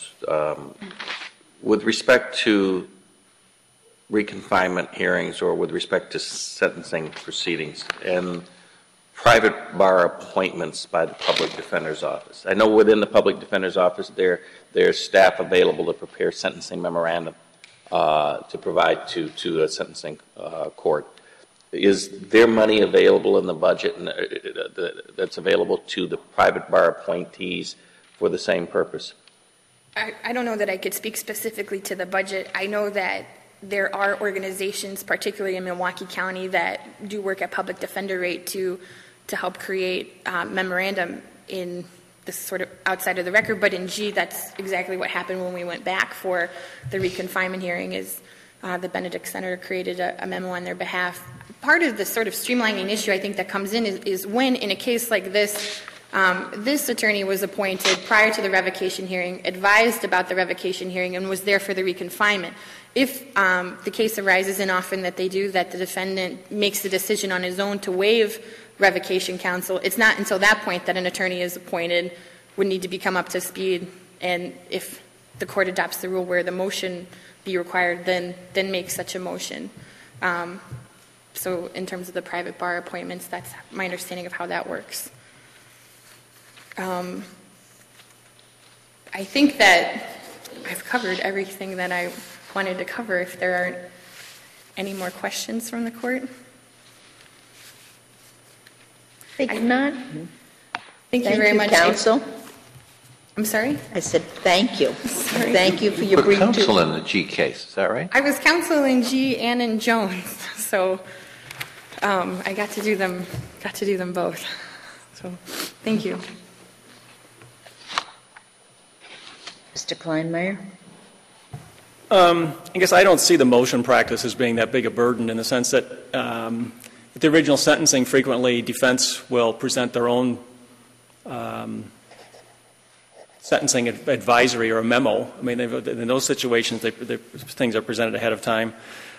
With respect to reconfinement hearings or with respect to sentencing proceedings and private bar appointments by the public defender's office, I know within the public defender's office there's staff available to prepare sentencing memorandum to provide to a sentencing court. Is there money available in the budget that's available to the private bar appointees for the same purpose? I don't know that I could speak specifically to the budget. I know that there are organizations, particularly in Milwaukee County, that do work at public defender rate to help create memorandum in this sort of outside of the record. But in G, that's exactly what happened when we went back for the reconfinement hearing, is the Benedict Center created a memo on their behalf. Part of the sort of streamlining issue I think that comes in is when, in a case like this, this attorney was appointed prior to the revocation hearing, advised about the revocation hearing, and was there for the reconfinement. If the case arises, and often that they do, that the defendant makes the decision on his own to waive revocation counsel, it's not until that point that an attorney is appointed, would need to become up to speed, and if the court adopts the rule where the motion be required, then make such a motion. So in terms of the private bar appointments, that's my understanding of how that works. I think that I've covered everything that I wanted to cover. If there aren't any more questions from the court. Think not. Thank you very much, counsel. I'm sorry? I said thank you. Sorry. Thank you for your brief. Counsel in the G case, is that right? I was counsel in G and in Jones, so I got to do them both. So, thank you. Mr. Kleinmeyer? I guess I don't see the motion practice as being that big a burden in the sense that at the original sentencing, frequently defense will present their own sentencing advisory or a memo. I mean, in those situations, things are presented ahead of time.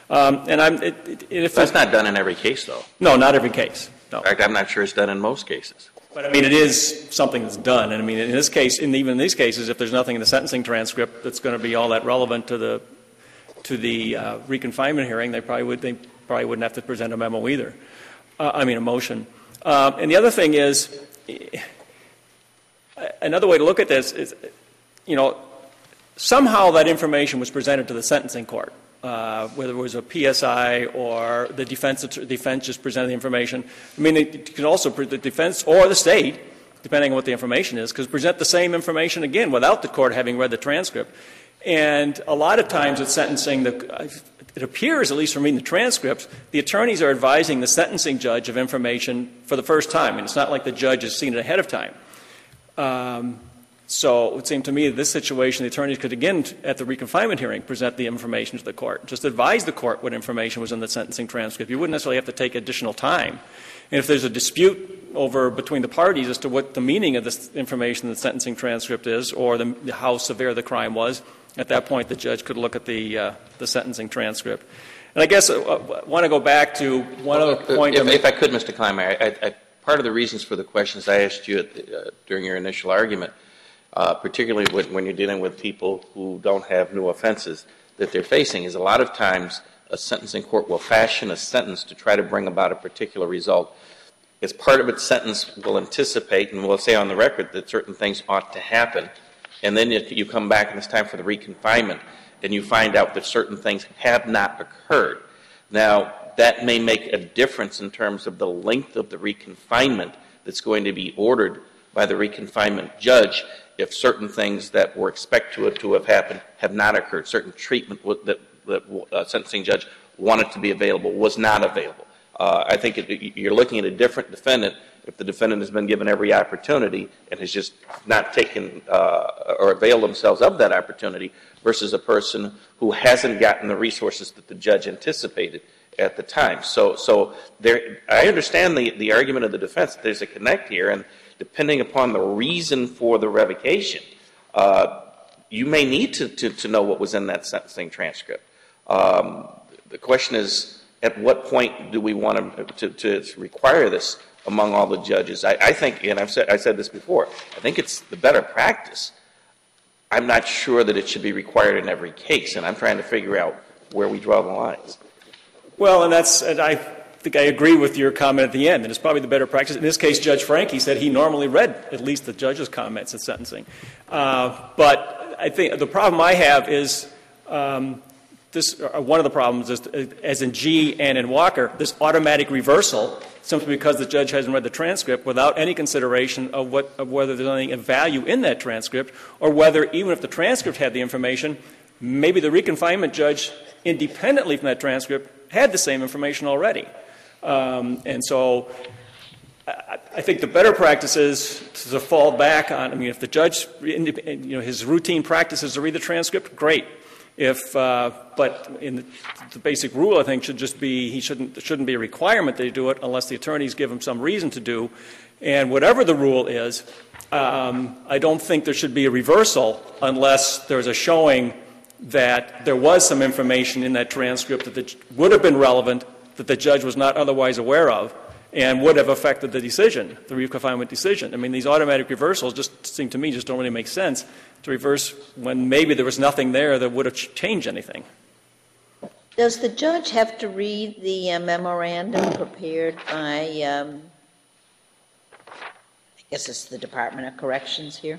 If that's not done in every case, though. No, not every case. No. In fact, I'm not sure it's done in most cases. But I mean, it is something that's done. And I mean, in this case, even in these cases, if there's nothing in the sentencing transcript that's going to be all that relevant to the reconfinement hearing, they probably wouldn't have to present a memo either. A motion. And the other thing is, another way to look at this is, somehow that information was presented to the sentencing court. Whether it was a PSI or the defense just presented the information. I mean, it can also, the defense or the state, depending on what the information is, could present the same information again without the court having read the transcript. And a lot of times at sentencing, it appears, at least from reading the transcripts, the attorneys are advising the sentencing judge of information for the first time. And it's not like the judge has seen it ahead of time. So it would seem to me that this situation, the attorneys could again, at the reconfinement hearing, present the information to the court. Just advise the court what information was in the sentencing transcript. You wouldn't necessarily have to take additional time. And if there's a dispute between the parties as to what the meaning of this information in the sentencing transcript is, or how severe the crime was, at that point the judge could look at the sentencing transcript. And I guess I want to go back to one other point. If I could, Mr. Kleinmeyer, part of the reasons for the questions I asked you during your initial argument, particularly when you're dealing with people who don't have new offenses that they're facing, is a lot of times a sentencing court will fashion a sentence to try to bring about a particular result. As part of its sentence, will anticipate and will say on the record that certain things ought to happen, and then you come back and it's time for the reconfinement, and you find out that certain things have not occurred. Now, that may make a difference in terms of the length of the reconfinement that's going to be ordered by the reconfinement judge if certain things that were expected to have happened have not occurred. Certain treatment that the sentencing judge wanted to be available was not available. I think you're looking at a different defendant if the defendant has been given every opportunity and has just not taken or availed themselves of that opportunity versus a person who hasn't gotten the resources that the judge anticipated at the time. So I understand the argument of the defense. There's a connect here, and depending upon the reason for the revocation, you may need to know what was in that sentencing transcript. The question is, at what point do we want to require this among all the judges? I think, and I said this before, I think it's the better practice. I'm not sure that it should be required in every case, and I'm trying to figure out where we draw the lines. Well, and I think I agree with your comment at the end, and it's probably the better practice. In this case, Judge Franke said he normally read at least the judge's comments at sentencing. But I think the problem I have is one of the problems is, as in G and in Walker, this automatic reversal simply because the judge hasn't read the transcript without any consideration of whether there's anything of value in that transcript, or whether, even if the transcript had the information, maybe the reconfinement judge, independently from that transcript, had the same information already. And so I think the better practice is to fall back on, if the judge, his routine practice is to read the transcript, great. But in the basic rule, I think, should just be, shouldn't be a requirement that he do it unless the attorneys give him some reason to do. And whatever the rule is, I don't think there should be a reversal unless there's a showing that there was some information in that transcript that would have been relevant, that the judge was not otherwise aware of, and would have affected the decision, the reconfinement decision. I mean, these automatic reversals just seem to me just don't really make sense to reverse when maybe there was nothing there that would have changed anything. Does the judge have to read the memorandum prepared by, I guess it's the Department of Corrections here?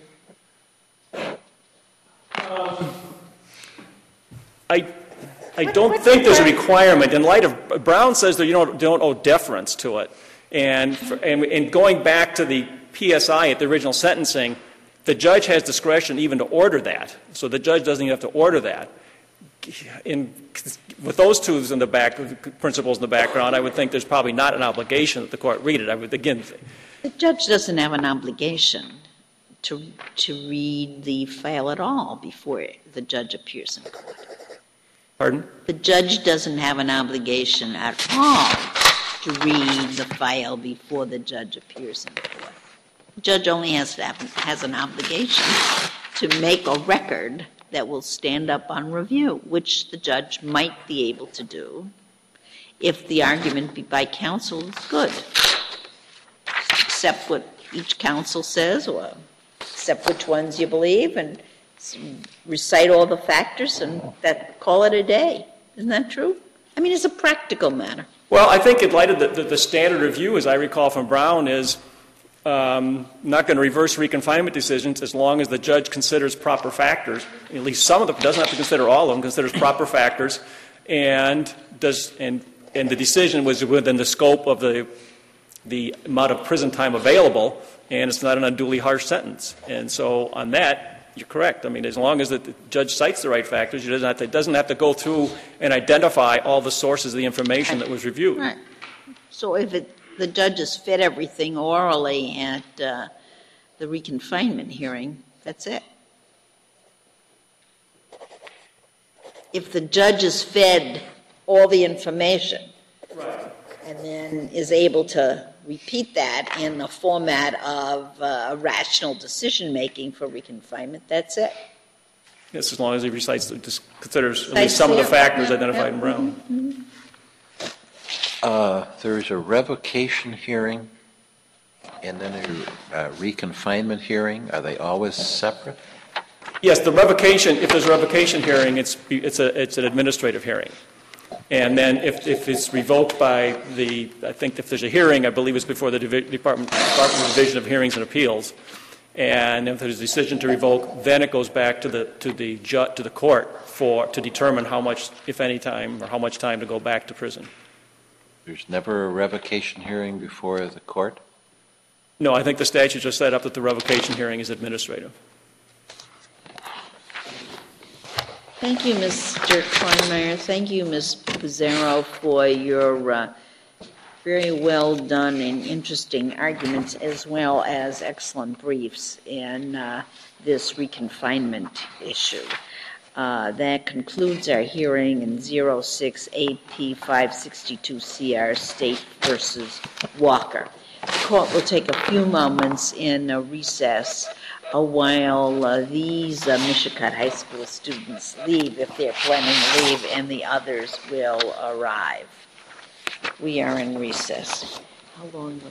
I don't think there's a requirement. In light of, Brown says that you don't owe deference to it. And going back to the PSI at the original sentencing, the judge has discretion even to order that. So the judge doesn't even have to order that. with those two in the back, principles in the background, I would think there's probably not an obligation that the court read it. I would, again, The judge doesn't have an obligation to read the file at all before the judge appears in court. pardon? The judge doesn't have an obligation at all to read the file before the judge appears in court. The judge only has an obligation to make a record that will stand up on review, which the judge might be able to do if the argument by counsel is good. Accept what each counsel says, or accept which ones you believe, and recite all the factors, and call it a day. Isn't that true? I mean, it's a practical matter. Well, I think in light of the standard review, as I recall from Brown, is not going to reverse reconfinement decisions as long as the judge considers proper factors, at least some of them, doesn't have to consider all of them, considers proper factors, and the decision was within the scope of the amount of prison time available, and it's not an unduly harsh sentence. And so on that, you're correct. I mean, as long as the judge cites the right factors, it doesn't have to go through and identify all the sources of the information that was reviewed. Right. So if the judge has fed everything orally at the reconfinement hearing, that's it. If the judge has fed all the information, right, and then is able to repeat that in the format of rational decision-making for reconfinement, that's it. Yes, as long as he considers at least some of the factors identified in Brown. There's a revocation hearing and then a reconfinement hearing. Are they always separate? Yes, the revocation, if there's a revocation hearing, it's an administrative hearing. And then if it's revoked by I think if there's a hearing, I believe it's before the Department of Division of Hearings and Appeals. And if there's a decision to revoke, then it goes back to the court to determine how much, if any time, or how much time to go back to prison. There's never a revocation hearing before the court? No, I think the statute just set up that the revocation hearing is administrative. Thank you, Mr. Kleinmeyer. Thank you, Ms. Pizarro, for your very well done and interesting arguments, as well as excellent briefs in this reconfinement issue. That concludes our hearing in 06 AP 562 CR State versus Walker. The court will take a few moments in a recess while these Mishicot High School students leave, if they're planning to leave, and the others will arrive. We are in recess. How long will